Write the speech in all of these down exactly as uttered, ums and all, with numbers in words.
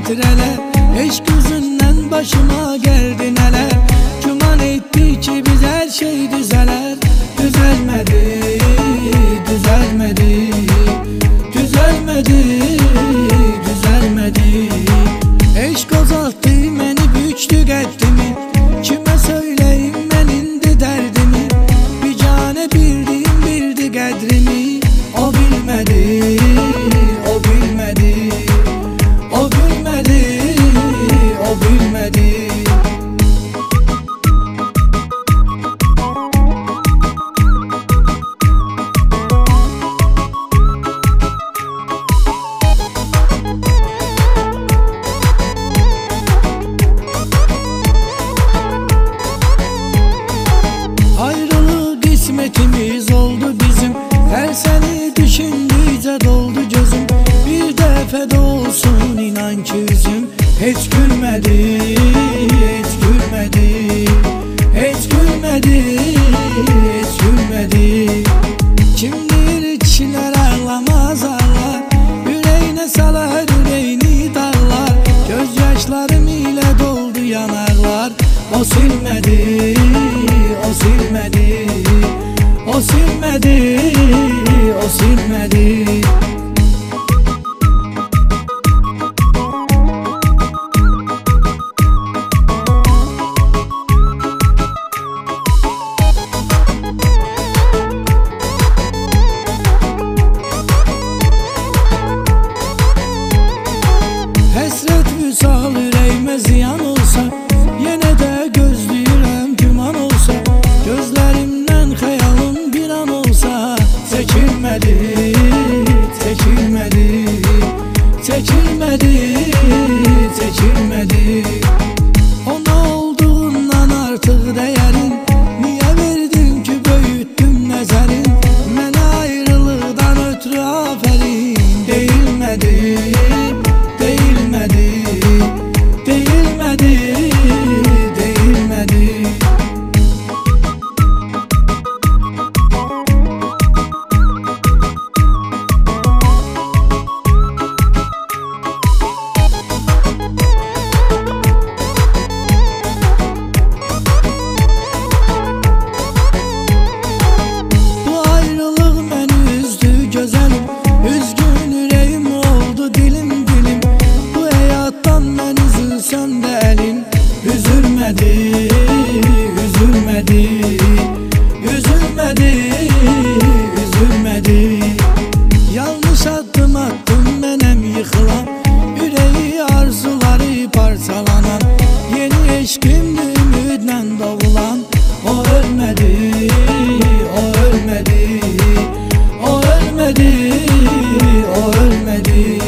hatireler, eşk yüzünden başıma geldi neler. Güman etti ki biz her şey düzeler. Düzelmedi, düzelmedi, düzelmedi, düzelmedi. Eşk azalttı beni, büyüktü qəddimi. Kime söyleyeyim ben indi derdimi? Bir cane bildim bildi qədrimi. O bilmedi, o bilmedi, o bilmedi, o bilmedi. Kısmetimiz oldu bizim, her seni düşündükçe doldu gözüm. Bir defa da olsun inan ki yüzüm hiç gülmedi, hiç gülmedi, hiç gülmedi, hiç gülmedi. Kimdir kişiler ağlamaz ağlar, yüreğine salar yüreğini dağlar. Gözyaşlarım ile doldu yanaklar. O silmedi, o silmedi, o silmedi, o silmedi. Həsrət vüsal ürəyimə ziyan olsa, yenə də gözləyirəm güman olsa. Gözlərimdən xəyalım bir an olsa, çəkilmədi, çəkilmədi, çəkilmədi, çəkilmədi. Ona olduğundan artıq dəyərin, niyə verdim ki böyütdüm nəzərin? Mənə ayrılıqdan ötürü afərin. Deyilmədi, değilmedi, değilmedi, değilmedi. Bu ayrılık beni üzdü güzelim, üzgün yüreğim oldu dilim dilim. Bu hayattan ben üzülsem de elin üzülmedi, üzülmedi, üzülmedi, üzülmedi. Yanlış adım attım benim yıkılan, yüreği arzuları parçalanan. Yeni eşkimdi ümidden doğulan. O ölmedi, o ölmedi, o ölmedi, o ölmedi.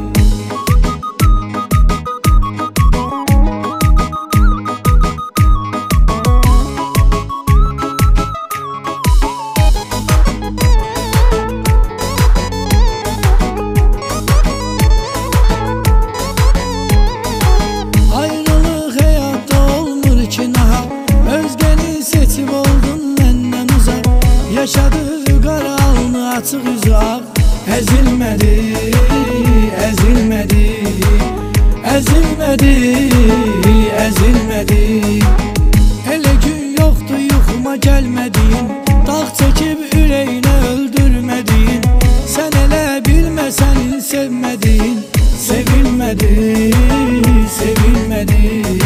Ayrılık hayatta olmur ki naha, özgeni seçip oldun benden uzak. Yaşadığı qara alnı açıq üzü ağ. Əzilmədi, əzilmədi, əzilmədi, əzilmədi. Elə gün yoxdur yuxuma gəlmədiyin, dağ çəkib ürəyinə öldürmədiyin. Sən elə bilməsən sevmədiyin, sevilmədi, sevilmədi.